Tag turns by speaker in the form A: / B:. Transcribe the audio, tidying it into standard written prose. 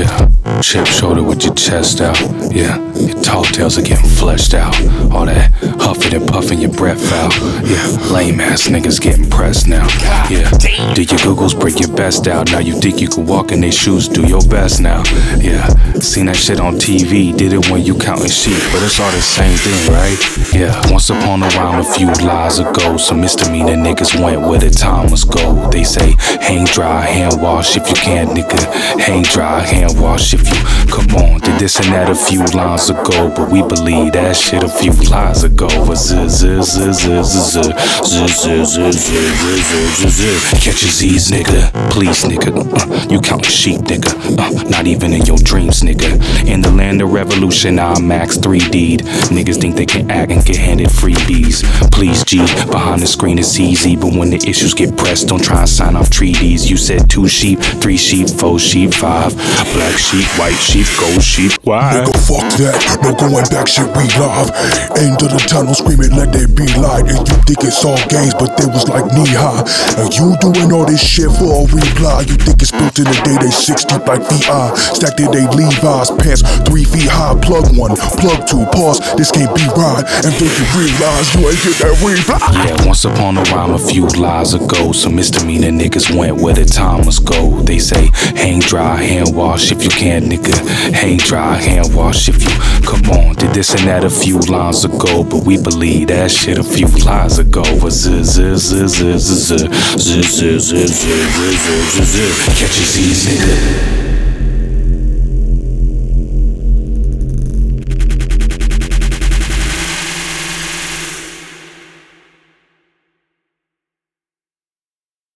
A: Yeah, chip shoulder with your chest out. Yeah, your tall tales are getting fleshed out. All that huffing and puffing your breath out. Yeah, lame ass niggas getting pressed now. Yeah, did your Googles break your best out? Now you think you can walk in their shoes, do your best now. Yeah, seen that shit on TV, did it when you counting sheep, but it's all the same thing, right? Yeah, once upon a while, a few lies ago, some misdemeanor niggas went where the time was gold. They say, hang dry, hand wash if you can, nigga. Hang dry, hand wash if you come on. Did this and that a few lines ago, but we believe that shit a few lies ago. Catch your Z's, nigga. Please, nigga. You count sheep, nigga. Not even in your dreams, nigga. In the land of revolution, I'm Max 3D'd. Niggas think they can act and get handed freebies. Please, G, behind the screen it's easy, but when the issues get pressed, don't try and sign off treaties. You said 2 sheep, 3 sheep, 4 sheep, 5. Black sheep, white sheep, gold sheep. Why?
B: Nigga, fuck that. No going back, shit, we live. End of the tunnel, screaming, let there be light. And you think it's all games, but they was like knee high. And you doing all this shit for a reply. You think it's built in the day, they 6 deep like VI. Stacked in they Levi's pants, 3 feet high. Plug 1, plug 2, pause. This can't be right. And then you realize you ain't get that reply.
A: Yeah, once upon a rhyme, a few lies ago, some misdemeanor niggas went where the time was gold. They say, hang dry, hand wash if you can, nigga. Hang dry, hand wash if you come on. Did this and that a few lines ago, but we believe that shit a few lies ago. Catch your Z's, nigga.